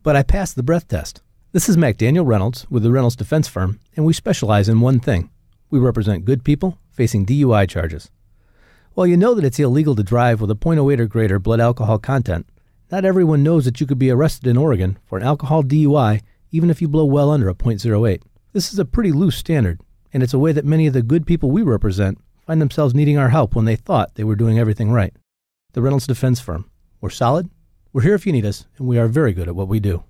but I passed the breath test. This is McDaniel Reynolds with the Reynolds Defense Firm, and we specialize in one thing. We represent good people facing DUI charges. While you know that it's illegal to drive with a .08 or greater blood alcohol content, not everyone knows that you could be arrested in Oregon for an alcohol DUI even if you blow well under a .08. This is a pretty loose standard, and it's a way that many of the good people we represent find themselves needing our help when they thought they were doing everything right. The Reynolds Defense Firm. We're solid, we're here if you need us, and we are very good at what we do.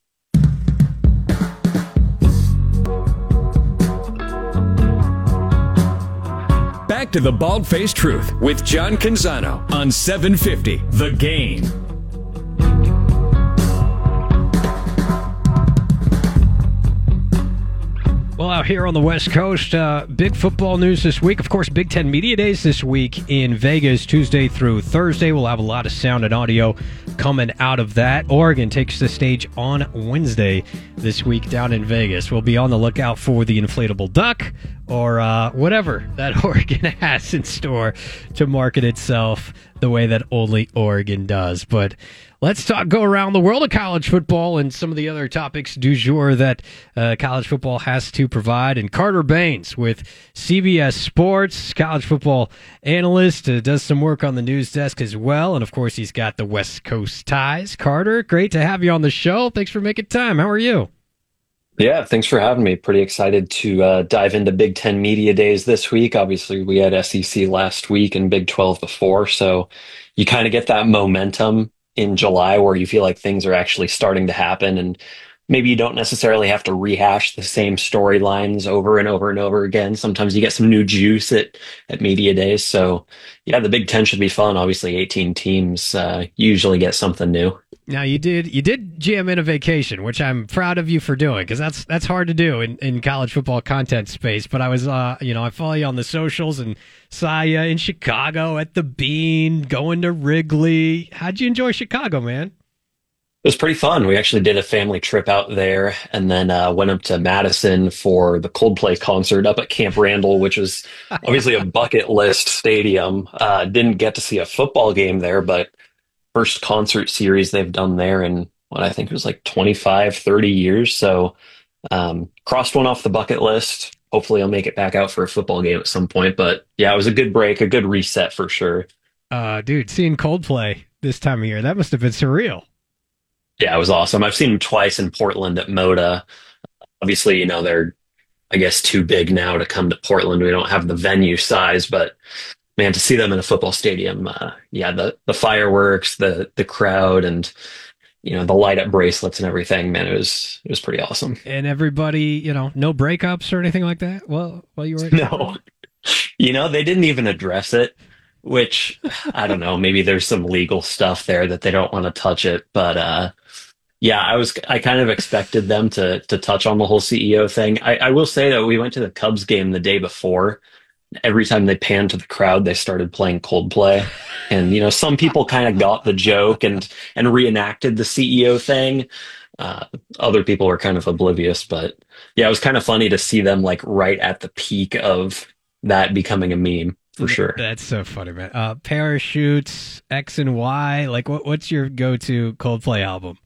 Back to the Bald-Faced Truth with John Canzano on 750 The Game. Well, out here on the West Coast, big football news this week. Of course, Big Ten Media Days this week in Vegas, Tuesday through Thursday. We'll have a lot of sound and audio coming out of that. Oregon takes the stage on Wednesday this week down in Vegas. We'll be on the lookout for the inflatable duck or whatever that Oregon has in store to market itself the way that only Oregon does. But let's go around the world of college football and some of the other topics du jour that college football has to provide. And Carter Baines with CBS Sports, college football analyst, does some work on the news desk as well. And, of course, he's got the West Coast ties. Carter, great to have you on the show. Thanks for making time. How are you? Yeah, thanks for having me. Pretty excited to dive into Big Ten Media Days this week. Obviously, we had SEC last week and Big 12 before, so you kind of get that momentum in July where you feel like things are actually starting to happen, and maybe you don't necessarily have to rehash the same storylines over and over and over again. Sometimes you get some new juice at Media Days. So, yeah, the Big Ten should be fun. Obviously, 18 teams usually get something new. Now, you did jam in a vacation, which I'm proud of you for doing, because that's hard to do in college football content space. But I was, I follow you on the socials and saw you in Chicago at the Bean, going to Wrigley. How'd you enjoy Chicago, man? It was pretty fun. We actually did a family trip out there and then went up to Madison for the Coldplay concert up at Camp Randall, which was obviously a bucket list stadium. Didn't get to see a football game there, but first concert series they've done there in what I think was like 25, 30 years. So crossed one off the bucket list. Hopefully I'll make it back out for a football game at some point. But yeah, it was a good break, a good reset for sure. Dude, seeing Coldplay this time of year, that must have been surreal. Yeah, it was awesome. I've seen them twice in Portland at Moda. Obviously, they're, I guess, too big now to come to Portland. We don't have the venue size, but man, to see them in a football stadium, the fireworks, the crowd, and the light up bracelets and everything, man, it was pretty awesome. And everybody, no breakups or anything like that. Well, while you were no, they didn't even address it. Which, I don't know, maybe there's some legal stuff there that they don't want to touch it. But I kind of expected them to touch on the whole CEO thing. I will say that we went to the Cubs game the day before. Every time they panned to the crowd, they started playing Coldplay. And, some people kind of got the joke and reenacted the CEO thing. Other people were kind of oblivious. But yeah, it was kind of funny to see them like right at the peak of that becoming a meme. For sure. That's so funny, man. Parachutes, X and Y. Like, what's your go-to Coldplay album?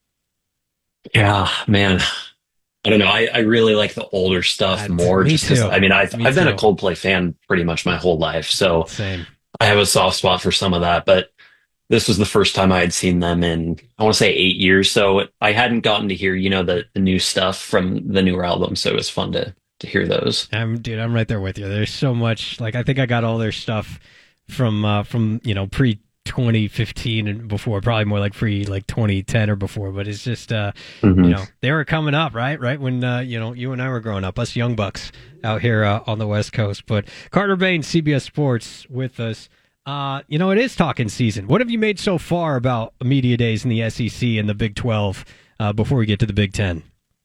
Yeah, man. I don't know. I really like the older stuff more. Me too. I've been a Coldplay fan pretty much my whole life. So same. I have a soft spot for some of that. But this was the first time I had seen them in, I want to say 8 years. So I hadn't gotten to hear, the new stuff from the newer album. So it was fun to hear those. I'm right there with you. There's so much, like, I think I got all their stuff from pre 2015 and before, probably more like pre like 2010 or before, but it's just they were coming up right when you and I were growing up, us young bucks out here on the West Coast. But Carter Baines, CBS Sports, with us. It is talking season. What have you made so far about media days in the SEC and the Big 12 before we get to the Big 10?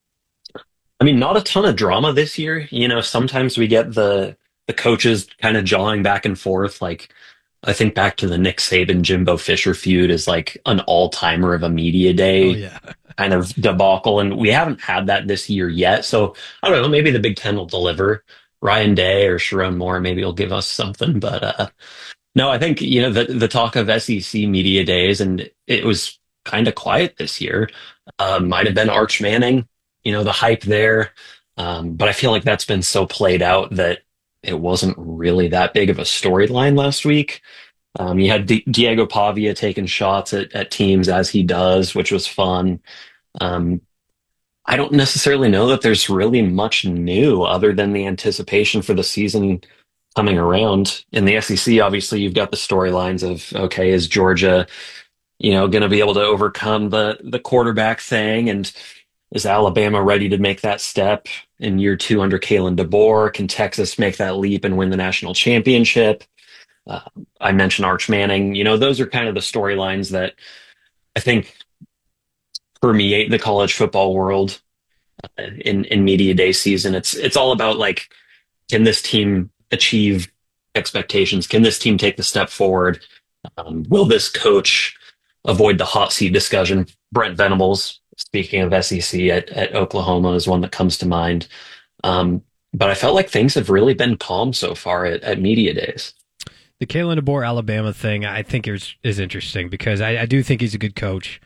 I mean, not a ton of drama this year. Sometimes we get the coaches kind of jawing back and forth. Like, I think back to the Nick Saban, Jimbo Fisher feud is like an all-timer of a media day kind of debacle. And we haven't had that this year yet. So I don't know, maybe the Big Ten will deliver. Ryan Day or Sharon Moore maybe will give us something. But no, I think, the talk of SEC media days, and it was kind of quiet this year. Might have been Arch Manning, the hype there. But I feel like that's been so played out that it wasn't really that big of a storyline last week. You had Diego Pavia taking shots at teams as he does, which was fun. Um, I don't necessarily know that there's really much new other than the anticipation for the season coming around. In the SEC, obviously, you've got the storylines of, okay, is Georgia, going to be able to overcome the quarterback thing? And is Alabama ready to make that step in year two under Kalen DeBoer? Can Texas make that leap and win the national championship? I mentioned Arch Manning. Those are kind of the storylines that I think permeate the college football world in media day season. It's all about like, can this team achieve expectations? Can this team take the step forward? Will this coach avoid the hot seat discussion? Brent Venables, speaking of SEC at Oklahoma, is one that comes to mind. But I felt like things have really been calm so far at media days. The Kalen DeBoer Alabama thing, I think is interesting because I do think he's a good coach.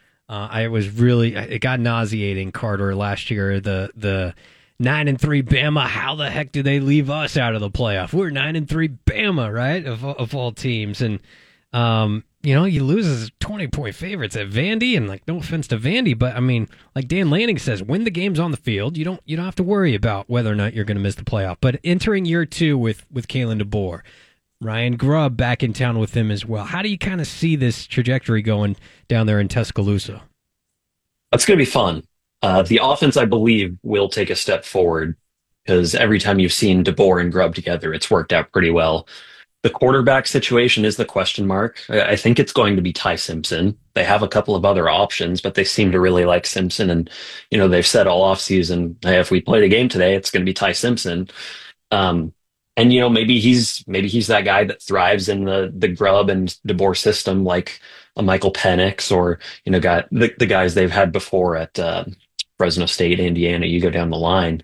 It got nauseating, Carter, last year. The 9-3 Bama. How the heck do they leave us out of the playoff? We're 9-3 Bama, right? Of all teams, and you lose as 20-point favorites at Vandy, and like, no offense to Vandy, but I mean, like Dan Lanning says, when the game's on the field, you don't have to worry about whether or not you're going to miss the playoff. But entering year two with Kalen DeBoer, Ryan Grubb back in town with him as well. How do you kind of see this trajectory going down there in Tuscaloosa? That's going to be fun. The offense, I believe, will take a step forward because every time you've seen DeBoer and Grubb together, it's worked out pretty well. The quarterback situation is the question mark. I think it's going to be Ty Simpson. They have a couple of other options, but they seem to really like Simpson. And, they've said all offseason, hey, if we play the game today, it's going to be Ty Simpson. And maybe he's that guy that thrives in the Grubb and DeBoer system, like a Michael Penix or got the guys they've had before at Fresno State, Indiana. You go down the line,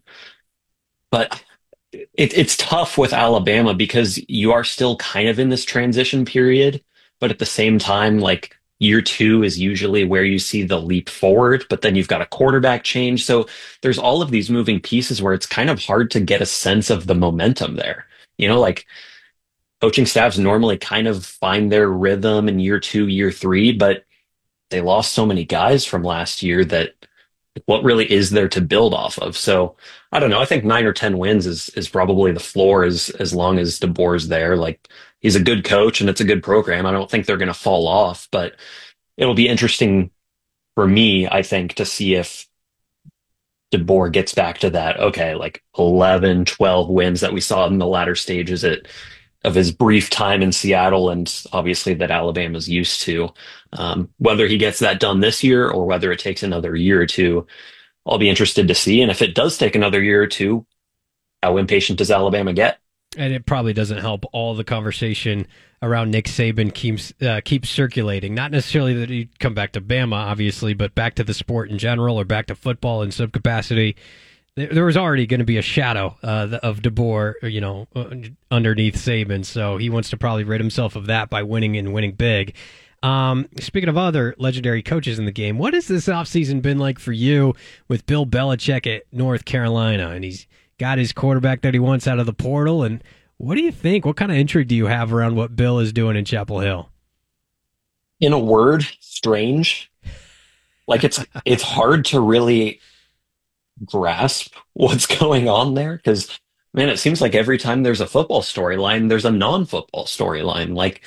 but it's tough with Alabama because you are still kind of in this transition period, but at the same time, like year two is usually where you see the leap forward, but then you've got a quarterback change. So there's all of these moving pieces where it's kind of hard to get a sense of the momentum there. Like coaching staffs normally kind of find their rhythm in year two, year three, but they lost so many guys from last year that what really is there to build off of? So I don't know. I think 9 or 10 wins is probably the floor as long as DeBoer's there. Like, he's a good coach and it's a good program. I don't think they're going to fall off, but it'll be interesting for me, I think, to see if DeBoer gets back to that, okay, like 11, 12 wins that we saw in the latter stages of his brief time in Seattle, and obviously that Alabama's used to. Whether he gets that done this year or whether it takes another year or two, I'll be interested to see. And if it does take another year or two, how impatient does Alabama get? And it probably doesn't help all the conversation around Nick Saban keeps circulating. Not necessarily that he'd come back to Bama, obviously, but back to the sport in general or back to football in some capacity. There was already going to be a shadow of DeBoer, underneath Saban. So he wants to probably rid himself of that by winning big. Speaking of other legendary coaches in the game, what has this offseason been like for you with Bill Belichick at North Carolina? And he's got his quarterback that he wants out of the portal. And what do you think? What kind of intrigue do you have around what Bill is doing in Chapel Hill? In a word, strange. Like, it's hard to really grasp what's going on there because, man, it seems like every time there's a football storyline, there's a non-football storyline. Like,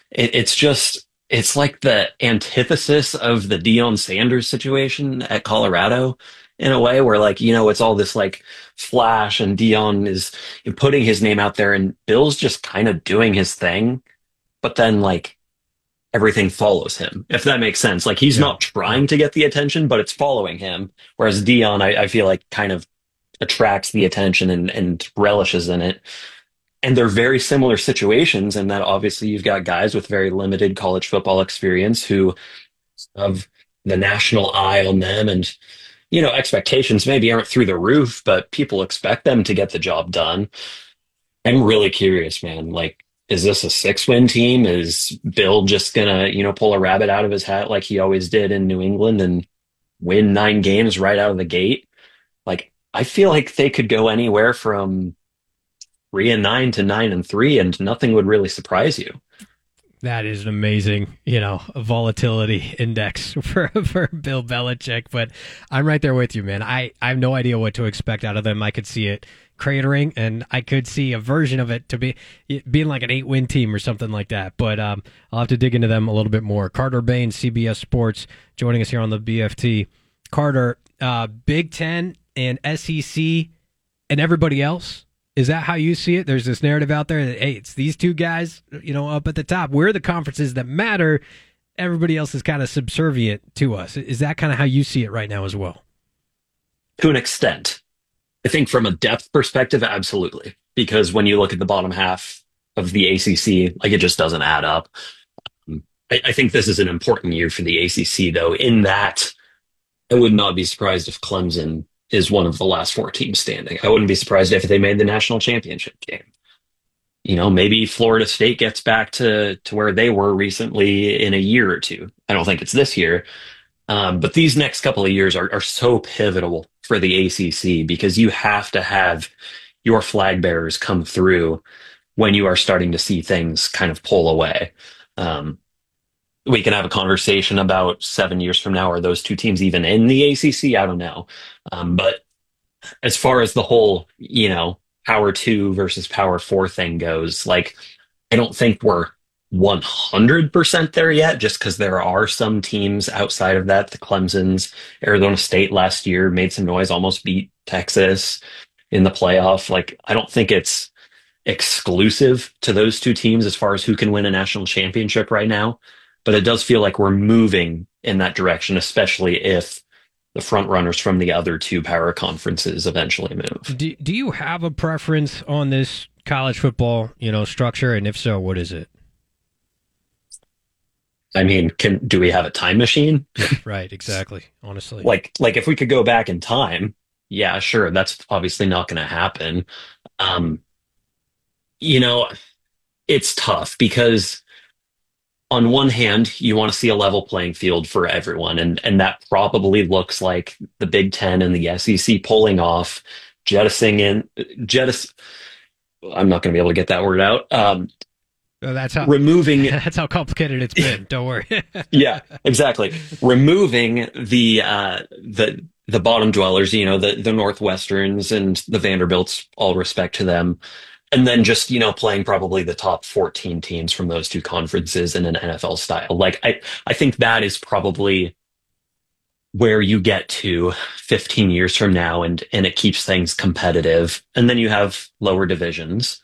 it's like the antithesis of the Deion Sanders situation at Colorado in a way where, like, it's all this like flash and Deion is putting his name out there and Bill's just kind of doing his thing, but then like everything follows him, if that makes sense. Like, he's not trying to get the attention, but it's following him. Whereas Deion, I feel like, kind of attracts the attention and relishes in it. And they're very similar situations in that obviously you've got guys with very limited college football experience who have the national eye on them, and expectations maybe aren't through the roof, but people expect them to get the job done. I'm really curious, man. Like, is this a 6-win team? Is Bill just gonna, pull a rabbit out of his hat like he always did in New England and win 9 games right out of the gate? Like, I feel like they could go anywhere from 3-9 to 9-3, and nothing would really surprise you. That is an amazing, volatility index for Bill Belichick. But I'm right there with you, man. I have no idea what to expect out of them. I could see it cratering, and I could see a version of it to being like an 8-win team or something like that. But I'll have to dig into them a little bit more. Carter Bain, CBS Sports, joining us here on the BFT. Carter, Big Ten and SEC and everybody else. Is that how you see it? There's this narrative out there that, hey, it's these two guys, up at the top. We're the conferences that matter. Everybody else is kind of subservient to us. Is that kind of how you see it right now as well? To an extent. I think from a depth perspective, absolutely. Because when you look at the bottom half of the ACC, like, it just doesn't add up. I think this is an important year for the ACC, though, in that I would not be surprised if Clemson is one of the last 4 teams standing. I wouldn't be surprised if they made the national championship game. Maybe Florida State gets back to where they were recently in a year or two. I don't think it's this year. But these next couple of years are so pivotal for the ACC because you have to have your flag bearers come through when you are starting to see things kind of pull away. We can have a conversation about 7 years from now. Are those two teams even in the ACC? I don't know. But as far as the whole, Power 2 versus Power 4 thing goes, like, I don't think we're 100% there yet, just because there are some teams outside of that. The Clemsons, Arizona State last year made some noise, almost beat Texas in the playoff. Like, I don't think it's exclusive to those two teams as far as who can win a national championship right now. But it does feel like we're moving in that direction, especially if the front runners from the other two power conferences eventually move. Do you have a preference on this college football, structure? And if so, what is it? I mean, do we have a time machine? Right, exactly. Honestly. Like if we could go back in time, yeah, sure. That's obviously not going to happen. It's tough because on one hand, you want to see a level playing field for everyone. And that probably looks like the Big Ten and the SEC pulling off, I'm not going to be able to get that word out. That's how removing. That's how complicated it's been. Don't worry. Yeah, exactly. Removing the bottom dwellers, the Northwesterns and the Vanderbilts, all respect to them. And then just, playing probably the top 14 teams from those two conferences in an NFL style. Like, I think that is probably where you get to 15 years from now and it keeps things competitive. And then you have lower divisions.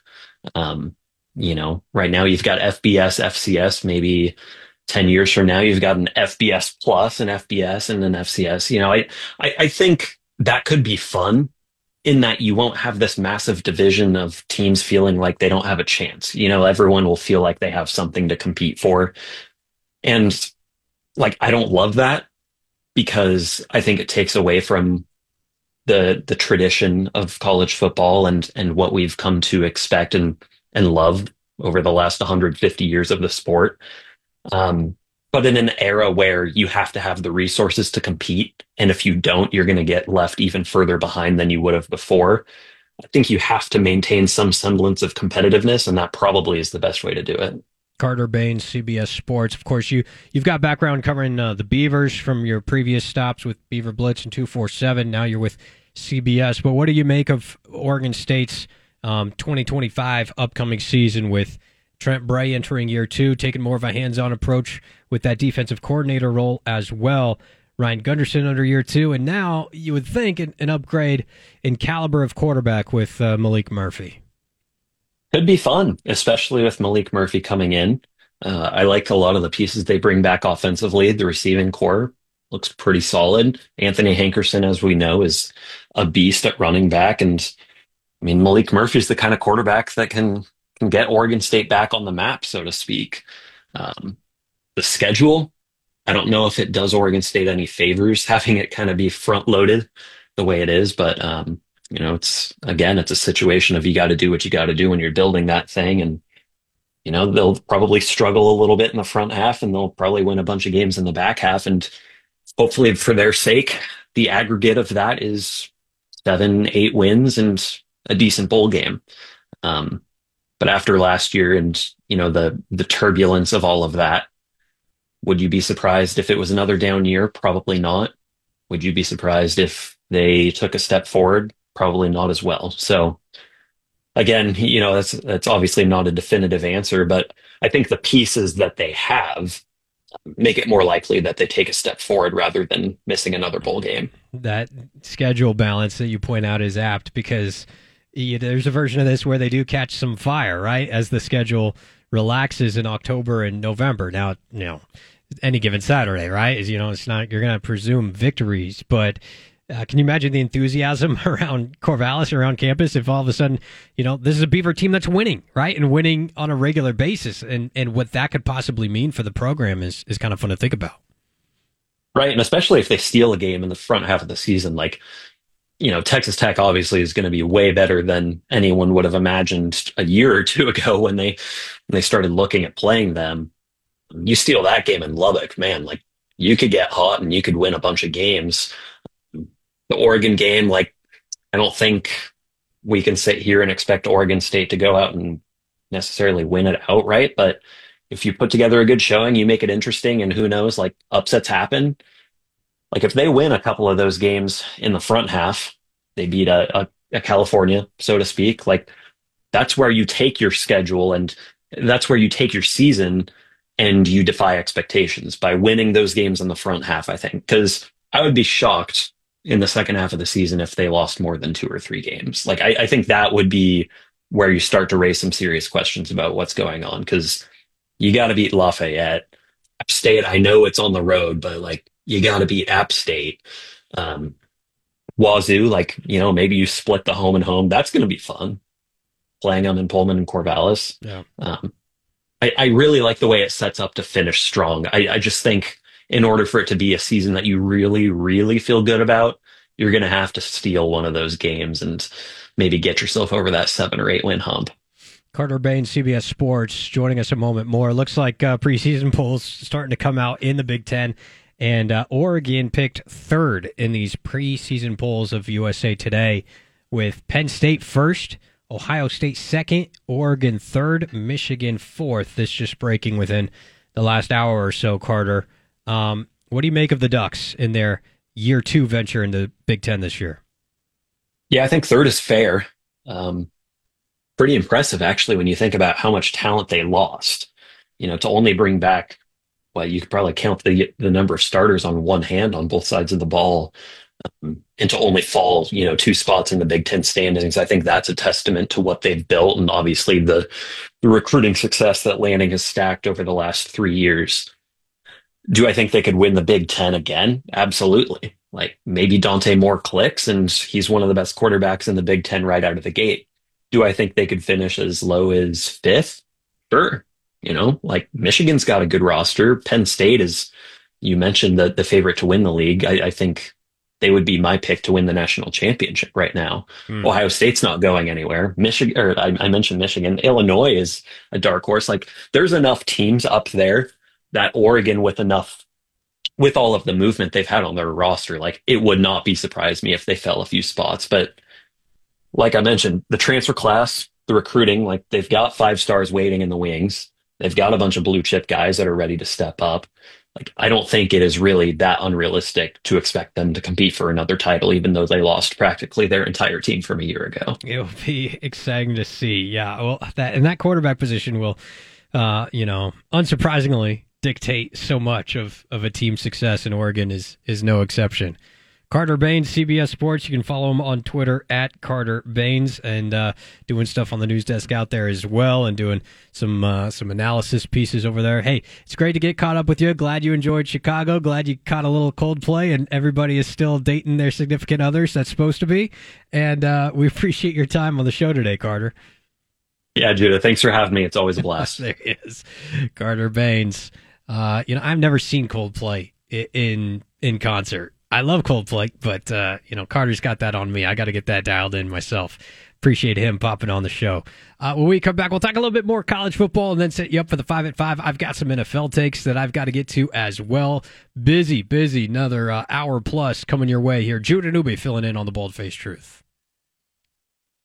Right now you've got FBS, FCS, maybe 10 years from now, you've got an FBS plus, an FBS, and an FCS. I think that could be fun in that you won't have this massive division of teams feeling like they don't have a chance. Everyone will feel like they have something to compete for. And like, I don't love that because I think it takes away from the tradition of college football and what we've come to expect and love over the last 150 years of the sport. But in an era where you have to have the resources to compete, and if you don't, you're going to get left even further behind than you would have before. I think you have to maintain some semblance of competitiveness, and that probably is the best way to do it. Carter Bain, CBS Sports. Of course, you've got background covering the Beavers from your previous stops with Beaver Blitz and 247. Now you're with CBS. But what do you make of Oregon State's 2025 upcoming season with Trent Bray entering year 2, taking more of a hands-on approach with that defensive coordinator role as well? Ryan Gunderson under year 2, and now you would think an upgrade in caliber of quarterback with Malik Murphy. Could be fun, especially with Malik Murphy coming in. I like a lot of the pieces they bring back offensively. The receiving core looks pretty solid. Anthony Hankerson, as we know, is a beast at running back, and I mean, Malik Murphy's the kind of quarterback that can get Oregon State back on the map, so to speak. The schedule, I don't know if it does Oregon State any favors having it kind of be front loaded the way it is, but it's a situation of you got to do what you got to do when you're building that thing. And they'll probably struggle a little bit in the front half and they'll probably win a bunch of games in the back half. And hopefully for their sake, the aggregate of that is 7, 8 wins and a decent bowl game. But after last year and, the turbulence of all of that, would you be surprised if it was another down year? Probably not. Would you be surprised if they took a step forward? Probably not as well. So again, that's obviously not a definitive answer, but I think the pieces that they have make it more likely that they take a step forward rather than missing another bowl game. That schedule balance that you point out is apt because there's a version of this where they do catch some fire, right? As the schedule relaxes in October and November. Now, any given Saturday, right? It's not, you're going to presume victories, but can you imagine the enthusiasm around Corvallis, around campus, if all of a sudden, this is a Beaver team that's winning, right? And winning on a regular basis. And what that could possibly mean for the program is kind of fun to think about. Right. And especially if they steal a game in the front half of the season, Texas Tech obviously is going to be way better than anyone would have imagined a year or two ago when they started looking at playing them. You steal that game in Lubbock, man, you could get hot and you could win a bunch of games. The Oregon game, I don't think we can sit here and expect Oregon State to go out and necessarily win it outright. But if you put together a good showing, you make it interesting, and who knows, upsets happen. If they win a couple of those games in the front half, they beat a California, so to speak. That's where you take your schedule and that's where you take your season and you defy expectations by winning those games in the front half, I think. Because I would be shocked in the second half of the season if they lost more than 2 or 3 games. I think that would be where you start to raise some serious questions about what's going on, because you got to beat Lafayette. App State, I know it's on the road, but you got to beat App State. Wazoo, maybe you split the home and home. That's going to be fun, playing them in Pullman and Corvallis. Yeah. I really like the way it sets up to finish strong. I just think in order for it to be a season that you really, really feel good about, you're going to have to steal one of those games and maybe get yourself over that 7 or 8 win hump. Carter Bain, CBS Sports, joining us a moment more. Looks like preseason polls starting to come out in the Big Ten, and Oregon picked 3rd in these preseason polls of USA Today, with Penn State 1st, Ohio State 2nd, Oregon 3rd, Michigan 4th. This just breaking within the last hour or so, Carter. What do you make of the Ducks in their year 2 venture in the Big Ten this year? Yeah, I think 3rd is fair. Pretty impressive, actually, when you think about how much talent they lost. To only bring back, you could probably count the number of starters on one hand on both sides of the ball, and to only fall, 2 spots in the Big Ten standings. I think that's a testament to what they've built, and obviously the recruiting success that Lanning has stacked over the last 3 years. Do I think they could win the Big Ten again? Absolutely. Maybe Dante Moore clicks and he's one of the best quarterbacks in the Big Ten right out of the gate. Do I think they could finish as low as 5th? Sure. Michigan's got a good roster. Penn State is, you mentioned, the favorite to win the league. I think they would be my pick to win the national championship right now. Ohio State's not going anywhere. I mentioned Michigan. Illinois is a dark horse. There's enough teams up there that Oregon, with all of the movement they've had on their roster, it would not be surprised me if they fell a few spots. But like I mentioned, the transfer class, the recruiting, they've got 5 stars waiting in the wings. They've got a bunch of blue chip guys that are ready to step up. I don't think it is really that unrealistic to expect them to compete for another title, even though they lost practically their entire team from a year ago. It'll be exciting to see. Yeah. Well, that quarterback position will, unsurprisingly dictate so much of a team's success, and Oregon is no exception. Carter Baines, CBS Sports. You can follow him on Twitter at Carter Baines, and doing stuff on the news desk out there as well, and doing some analysis pieces over there. Hey, it's great to get caught up with you. Glad you enjoyed Chicago. Glad you caught a little Coldplay, and everybody is still dating their significant others. That's supposed to be. And we appreciate your time on the show today, Carter. Yeah, Judah, thanks for having me. It's always a blast. There he is, Carter Baines. I've never seen Coldplay in concert. I love Coldplay, but Carter's got that on me. I got to get that dialed in myself. Appreciate him popping on the show. When we come back, we'll talk a little bit more college football and then set you up for the 5 at 5. I've got some NFL takes that I've got to get to as well. Busy. Another hour plus coming your way here. Judah Newby filling in on the Bald Faced Truth.